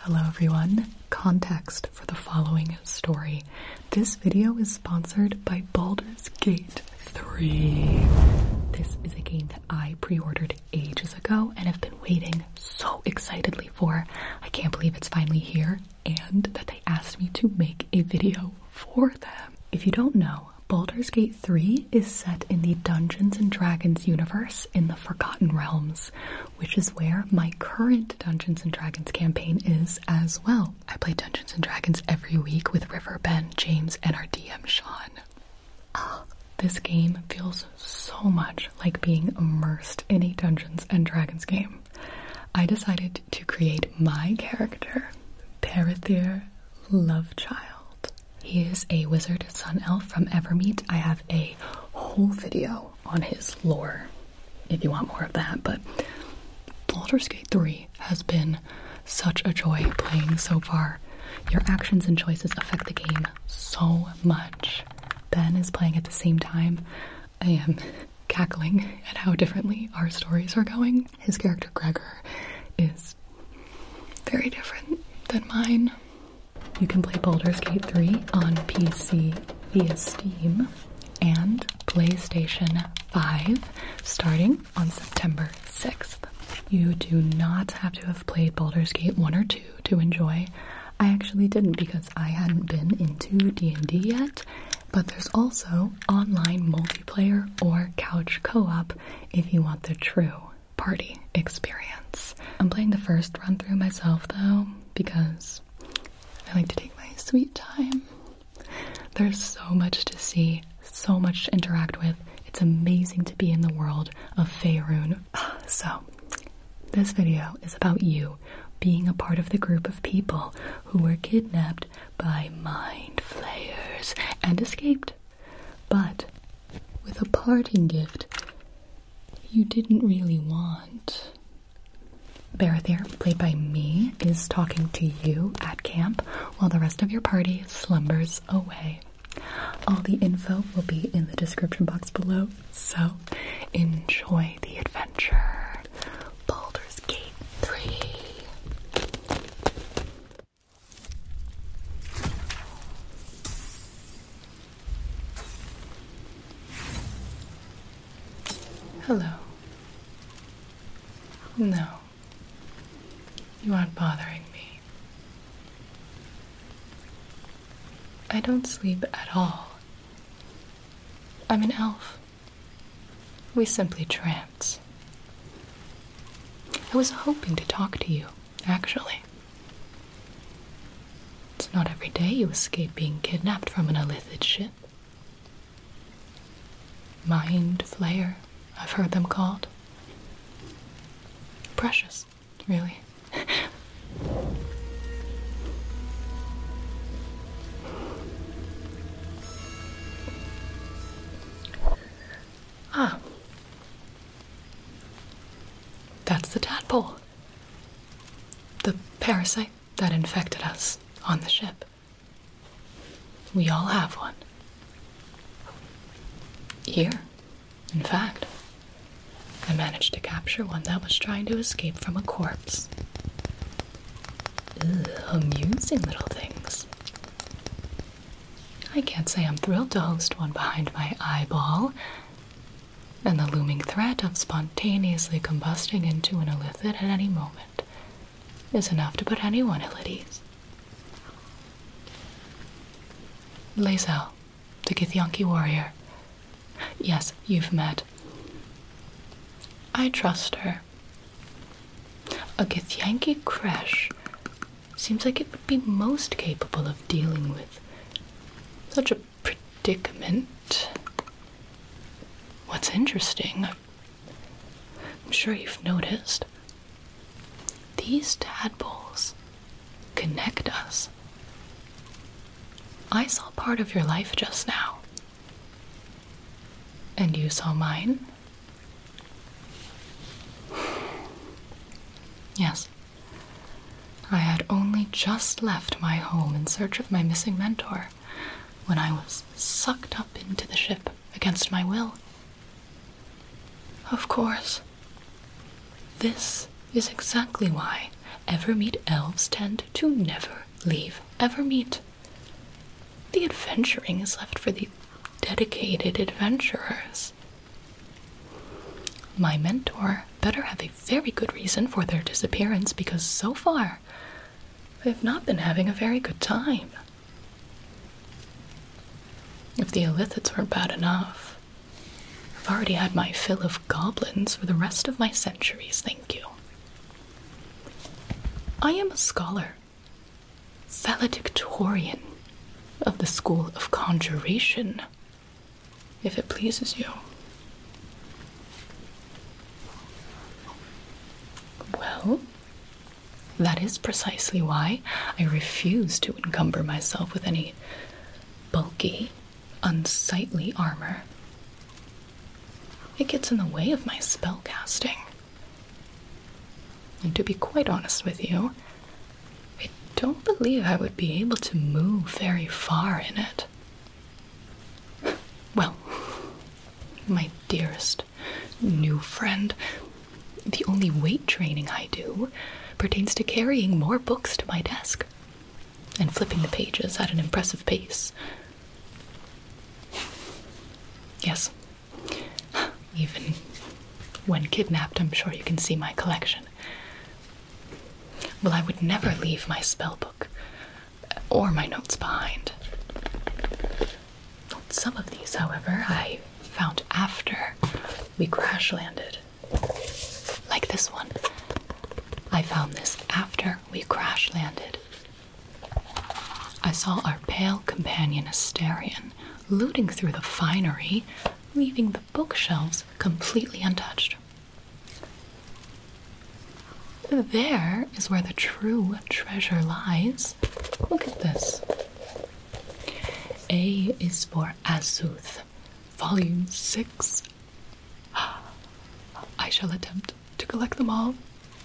Hello everyone. Context for the following story. This video is sponsored by Baldur's Gate 3. This is a game that I pre-ordered ages ago and have been waiting so excitedly for. I can't believe it's finally here and that they asked me to make a video for them. If you don't know, Baldur's Gate 3 is set in the Dungeons & Dragons universe in the Forgotten Realms, which is where my current Dungeons & Dragons campaign is as well. I play Dungeons & Dragons every week with River, Ben, James, and our DM, Sean. This game feels so much like being immersed in a Dungeons & Dragons game. I decided to create my character, Parathir Lovechild. He is a wizard sun elf from Evermeet. I have a whole video on his lore if you want more of that, but Baldur's Gate 3 has been such a joy playing so far. Your actions and choices affect the game so much. Ben is playing at the same time. I am cackling at how differently our stories are going. His character Gregor is very different than mine. You can play Baldur's Gate 3 on PC via Steam and PlayStation 5 starting on September 6th. You do not have to have played Baldur's Gate 1 or 2 to enjoy. I actually didn't because I hadn't been into D&D yet, but there's also online multiplayer or couch co-op if you want the true party experience. I'm playing the first run through myself though because I like to take my sweet time. There's so much to see, so much to interact with. It's amazing to be in the world of Faerun. So, this video is about you being a part of the group of people who were kidnapped by mind flayers and escaped. But with a parting gift you didn't really want. Parathir, played by me, is talking to you at camp while the rest of your party slumbers away. All the info will be in the description box below, so enjoy the adventure. Baldur's Gate 3. Hello. No. You aren't bothering me. I don't sleep at all. I'm an elf. We simply trance. I was hoping to talk to you, actually. It's not every day you escape being kidnapped from an Illithid ship. Mind Flayer, I've heard them called. Precious, really. That's the tadpole. The parasite that infected us on the ship. We all have one. Here, in fact, I managed to capture one that was trying to escape from a corpse. Amusing little things. I can't say I'm thrilled to host one behind my eyeball, and the looming threat of spontaneously combusting into an Illithid at any moment is enough to put anyone ill at ease. Lae'zel, the Githyanki warrior. Yes, you've met. I trust her. A Githyanki creche seems like it would be most capable of dealing with such a predicament. What's interesting, I'm sure you've noticed, these tadpoles connect us. I saw part of your life just now. And you saw mine? Yes. I had only just left my home in search of my missing mentor when I was sucked up into the ship against my will. Of course. This is exactly why Evermeet elves tend to never leave Evermeet. The adventuring is left for the dedicated adventurers. My mentor better have a very good reason for their disappearance, because so far, they've not been having a very good time. If the Illithids weren't bad enough, I've already had my fill of goblins for the rest of my centuries, thank you. I am a scholar, valedictorian of the School of Conjuration, if it pleases you. Well, that is precisely why I refuse to encumber myself with any bulky, unsightly armor. It gets in the way of my spell casting. And to be quite honest with you, I don't believe I would be able to move very far in it. Well, my dearest new friend, the only weight training I do pertains to carrying more books to my desk and flipping the pages at an impressive pace. Yes, even when kidnapped, I'm sure you can see my collection. Well, I would never leave my spellbook or my notes behind. Some of these, however, I found after we crash landed. Like this one. I found this after we crash landed. I saw our pale companion Asterion looting through the finery, leaving the bookshelves completely untouched. There is where the true treasure lies. Look at this. A is for Azuth, Volume 6. I shall attempt to collect them all.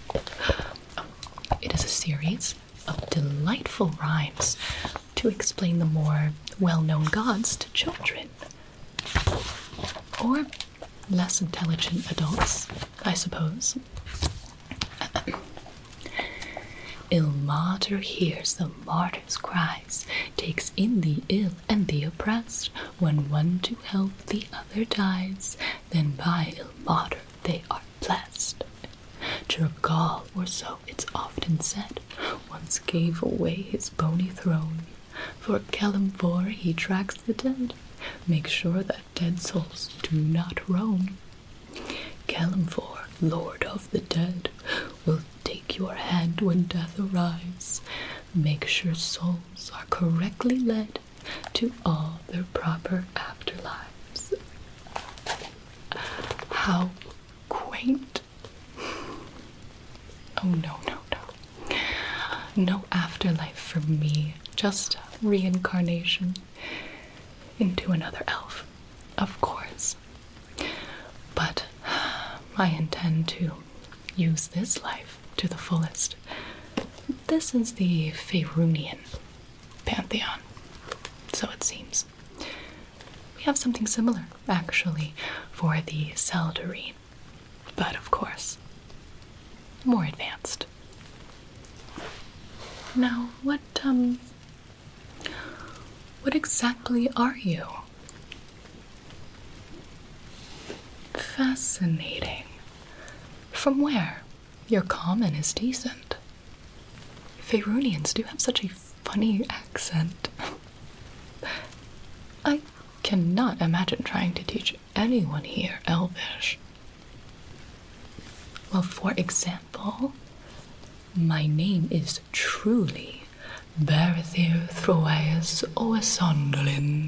It is a series of delightful rhymes to explain the more well-known gods to children. Or less intelligent adults, I suppose. Ilmater hears the martyr's cries, takes in the ill and the oppressed. When one to help the other dies, then by Ilmater they are blessed. Jergal, or so it's often said, once gave away his bony throne. For Kelemvor he tracks the dead, make sure that dead souls do not roam. Kelemvor, lord of the dead, will take your hand when death arrives. Make sure souls are correctly led to all their proper afterlives. How quaint. Oh, no. No afterlife for me, just reincarnation into another elf, of course. But I intend to use this life to the fullest. This is the Faerunian pantheon, so it seems. We have something similar, actually, for the Seldarine, but of course, more advanced. Now, what exactly are you? Fascinating. From where? Your common is decent. Faerunians do have such a funny accent. I cannot imagine trying to teach anyone here Elvish. Well, for example, my name is truly Berethir Throeus Oesondolin.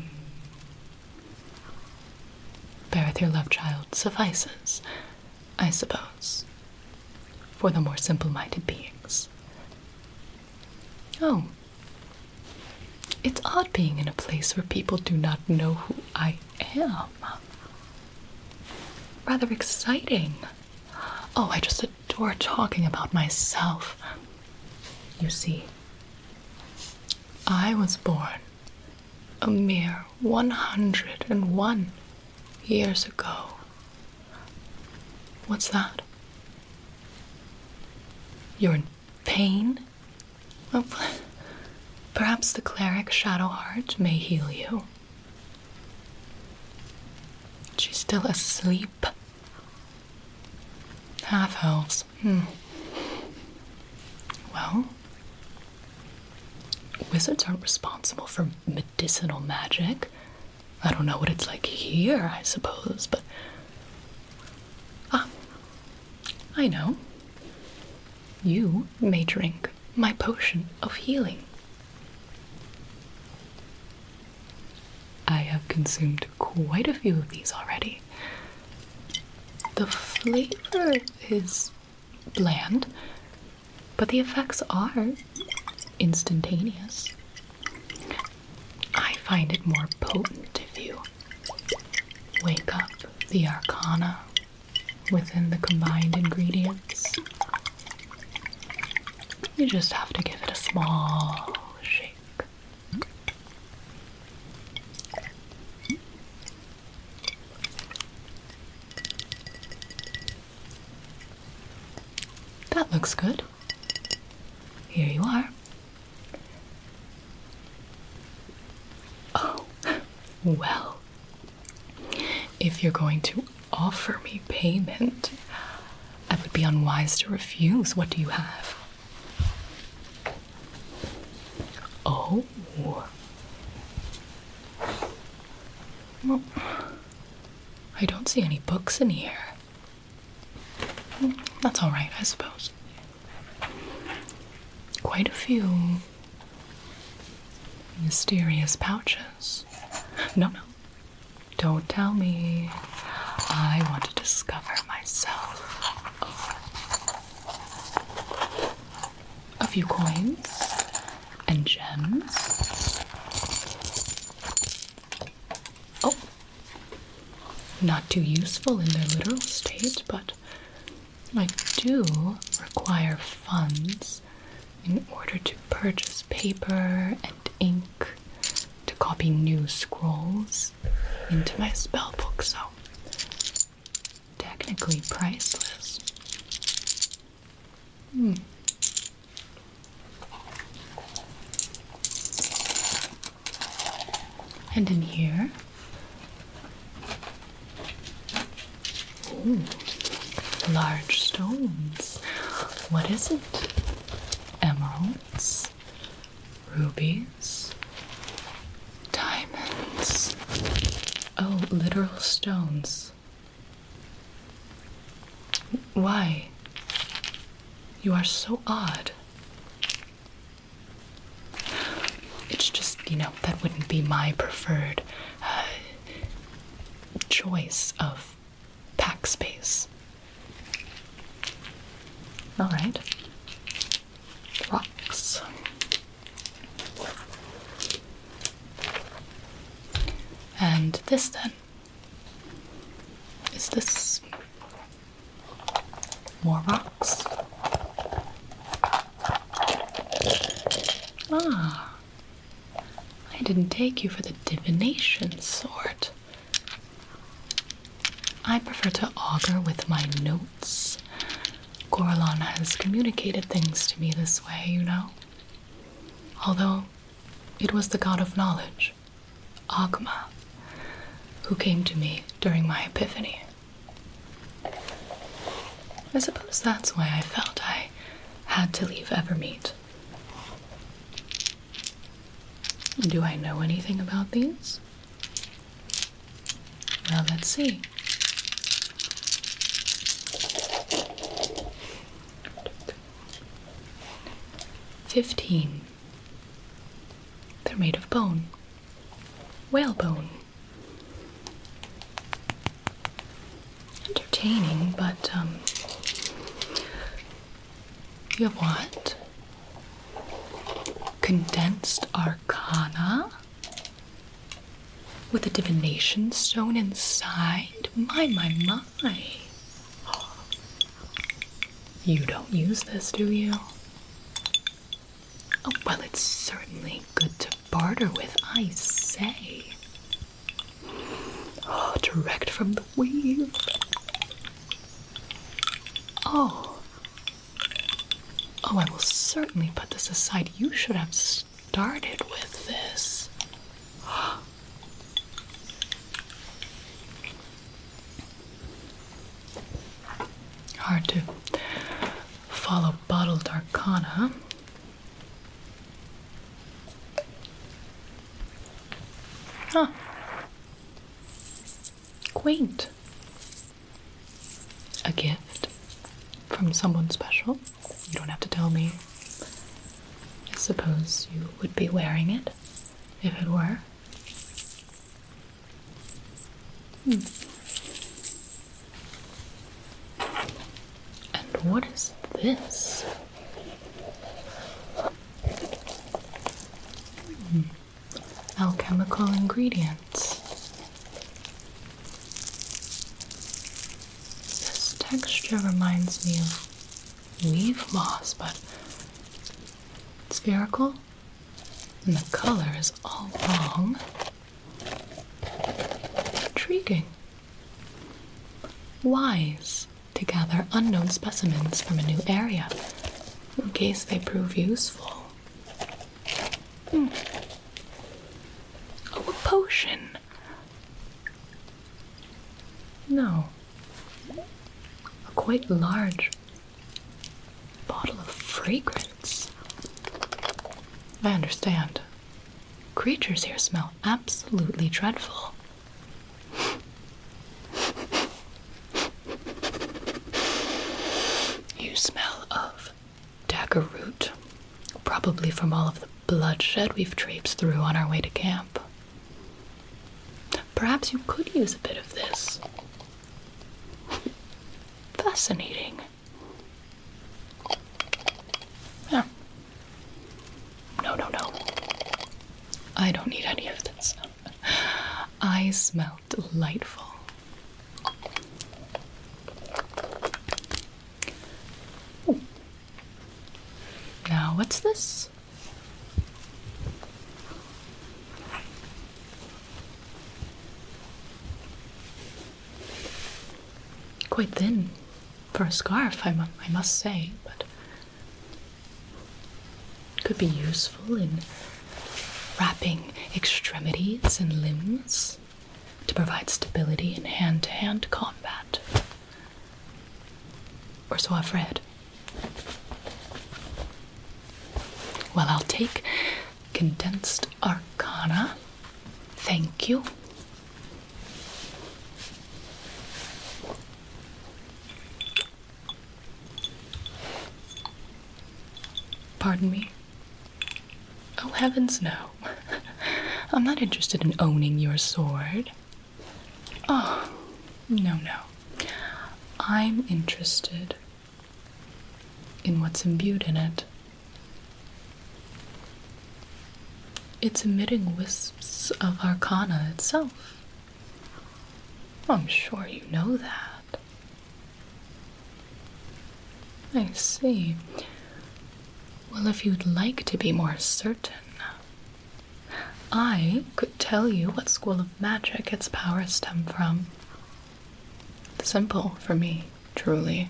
Berethir Lovechild suffices, I suppose, for the more simple-minded beings. Oh, it's odd being in a place where people do not know who I am. Rather exciting. Oh, I just adore talking about myself. You see, I was born a mere 101 years ago. What's that? You're Pain? Well, perhaps the cleric Shadowheart may heal you. She's still asleep. Half-elves. Well, wizards aren't responsible for medicinal magic. I don't know what it's like here, I suppose, but... I know. You may drink my potion of healing. I have consumed quite a few of these already. The flavor is bland, but the effects are instantaneous. I find it more potent if you wake up the arcana within the combined ingredients. You just have to give it a small shake. That looks good. Here you are. Oh, well, if you're going to offer me payment, I would be unwise to refuse. What do you have? Oh. Well, I don't see any books in here. That's all right, I suppose. Quite a few mysterious pouches. No, don't tell me. I want to discover myself. A few coins and gems. Oh, not too useful in their literal state, but I do require funds in order to purchase paper and ink to copy new scrolls into my spellbook, so technically priceless. And in here, large stones. What is it? Emeralds, rubies, diamonds. Oh, literal stones. Why? You are so odd. It's just, that wouldn't be my preferred choice of pack space. All right. Rocks. And this then? Is this more rocks? Ah, I didn't take you for the divination sort. I prefer to augur with my notes. Gorlon has communicated things to me this way, Although it was the god of knowledge, Agma, who came to me during my epiphany. I suppose that's why I felt I had to leave Evermeet. Do I know anything about these? Well, let's see. $15. They're made of bone. Whalebone. Entertaining, but, you have what? Condensed arcana? With a divination stone inside? My. You don't use this, do you? Oh, well, it's certainly good to barter with, I say. Oh, direct from the weave. Oh, I will certainly put this aside. You should have started with this. Hard to follow bottled arcana. Huh. Quaint. A gift from someone special. You don't have to tell me. I suppose you would be wearing it if it were. And what is this? Alchemical ingredients. This texture reminds me of weave moss, but spherical, and the color is all wrong. Intriguing. Wise to gather unknown specimens from a new area in case they prove useful. Oh, a potion. No. A quite large bottle of fragrance. I understand. Creatures here smell absolutely dreadful. You smell of dagger root, probably from all of the bloodshed we've traipsed through on our way to camp. Perhaps you could use a bit of this. Fascinating. Yeah. No. I don't need any of this. I smell delightful. Ooh. Now, what's this? Quite thin for a scarf, I must say, but could be useful in wrapping extremities and limbs to provide stability in hand-to-hand combat. Or so I've read. Well, I'll take condensed arcana. Thank you. Pardon me? Oh, heavens no. I'm not interested in owning your sword. Oh, no. I'm interested in what's imbued in it. It's emitting wisps of arcana itself. I'm sure you know that. I see. Well, if you'd like to be more certain, I could tell you what school of magic its power stem from. Simple for me, truly.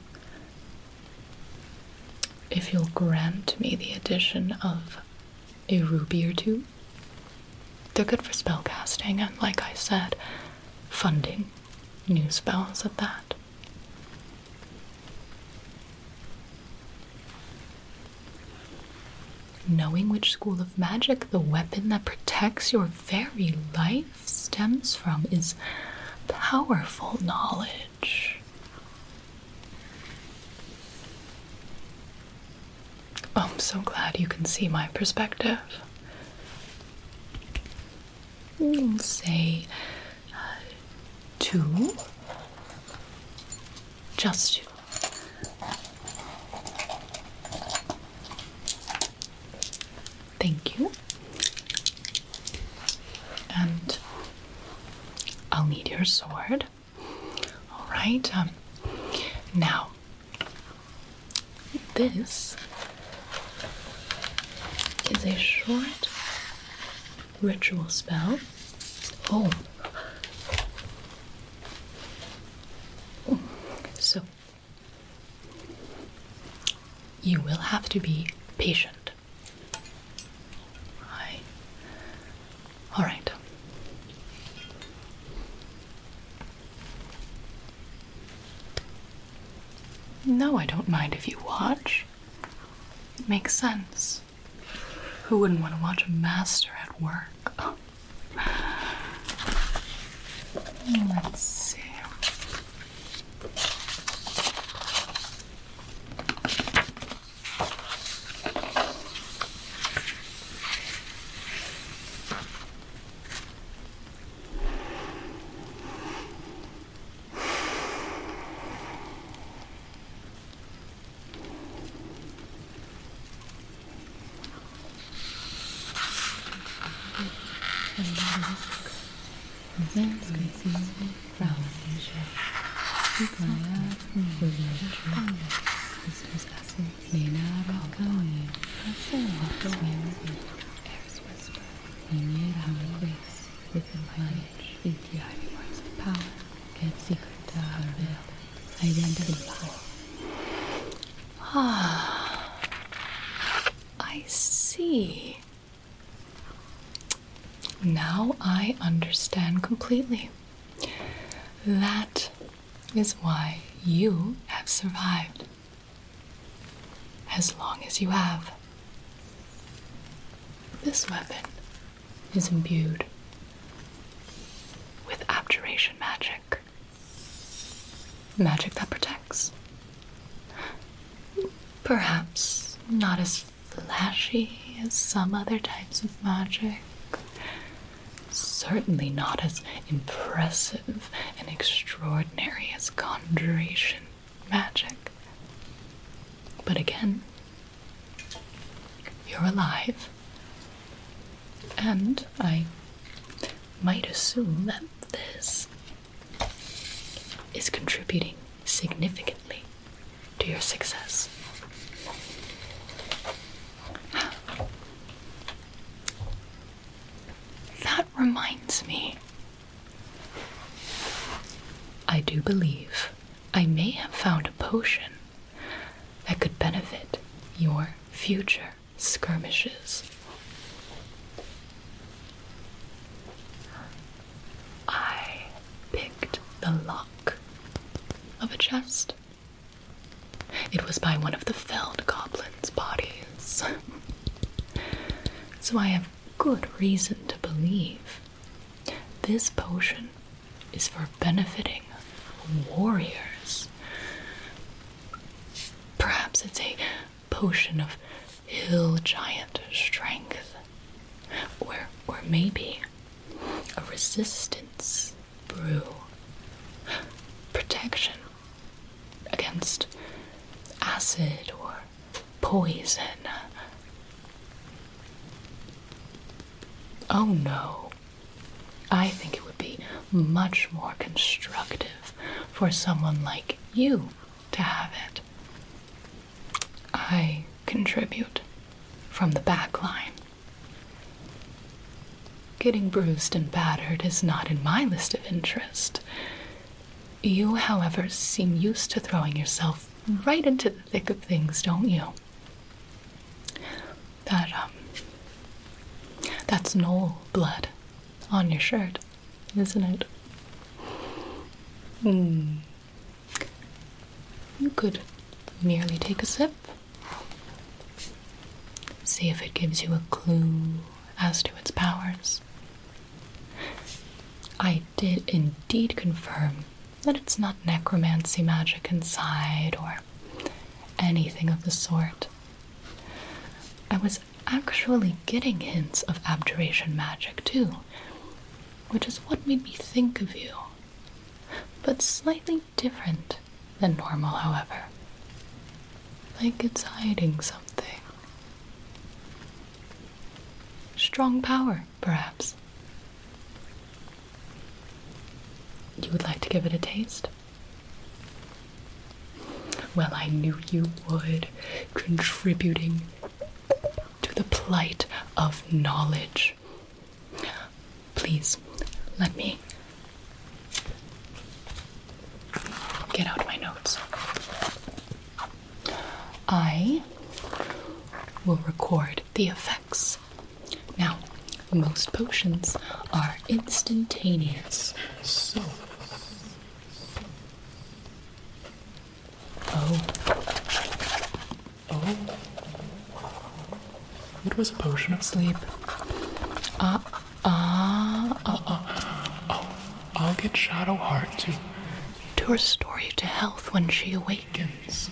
If you'll grant me the addition of a ruby or two, they're good for spellcasting and, like I said, funding new spells at that. Knowing which school of magic the weapon that protects your very life stems from is powerful knowledge. Oh, I'm so glad you can see my perspective. We'll say 2. Just 2. Thank you. And I'll need your sword. All right. Now, this is a short ritual spell. Oh. So, you will have to be patient. All right. No, I don't mind if you watch. It makes sense. Who wouldn't want to watch a master at work? Let's see. I see. Now I understand completely. That is why you have survived as long as you have. This weapon is imbued with abjuration magic. Magic that protects. Perhaps not as flashy as some other types of magic. Certainly not as impressive and extraordinary as conjuration magic. But again, you're alive. And I might assume that this is contributing significantly to your success. That reminds me. I do believe I may have found a potion that could benefit your future skirmishes. I picked the lock of a chest. It was by one of the felled goblin's bodies. So I have good reason to believe this potion is for benefiting warriors. Perhaps it's a potion of hill giant strength, or maybe a resistance brew, protection against acid or poison. Oh no, I think it would be much more constructive for someone like you to have it. I contribute from the back line. Getting bruised and battered is not in my list of interest. You, however, seem used to throwing yourself right into the thick of things, don't you? That's Knoll blood on your shirt, isn't it? You could merely take a sip. See if it gives you a clue as to its powers. I did indeed confirm that it's not necromancy magic inside or anything of the sort. I was actually getting hints of abjuration magic too, which is what made me think of you. But slightly different than normal, however. Like it's hiding something. Strong power, perhaps. You would like to give it a taste? Well, I knew you would, contributing to the plight of knowledge. Please, let me get out my notes. I will record the effects. Now, most potions are instantaneous, so... Oh. It was a potion of sleep. I'll get Shadowheart to restore you to health when she awakens.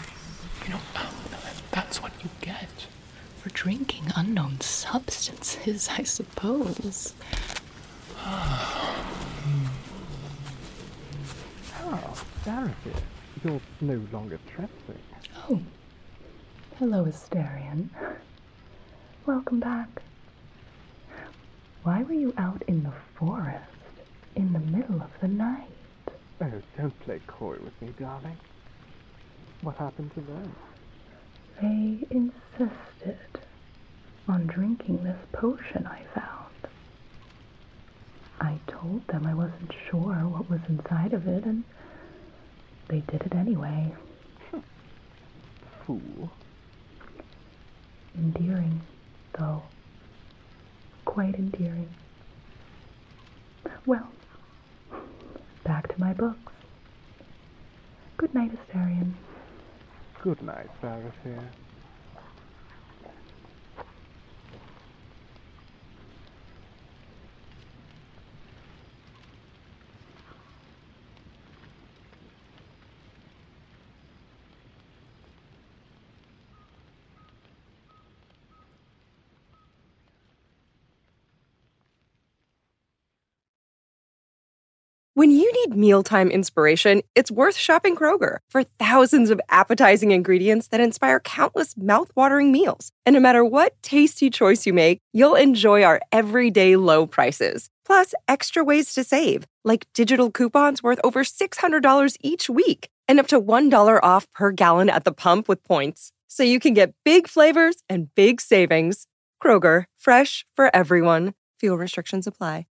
That's what you get for drinking unknown substances, I suppose. Oh, Dareth, you're no longer trembling. Oh, hello, Asterion. Welcome back. Why were you out in the forest in the middle of the night? Oh, don't play coy with me, darling. What happened to them? They insisted on drinking this potion I found. I told them I wasn't sure what was inside of it, and they did it anyway. Fool. Endearing, though. Quite endearing. Well, back to my books. Good night, Asterion. Good night, Dareth here. When you need mealtime inspiration, it's worth shopping Kroger for thousands of appetizing ingredients that inspire countless mouth-watering meals. And no matter what tasty choice you make, you'll enjoy our everyday low prices. Plus, extra ways to save, like digital coupons worth over $600 each week and up to $1 off per gallon at the pump with points. So you can get big flavors and big savings. Kroger, fresh for everyone. Fuel restrictions apply.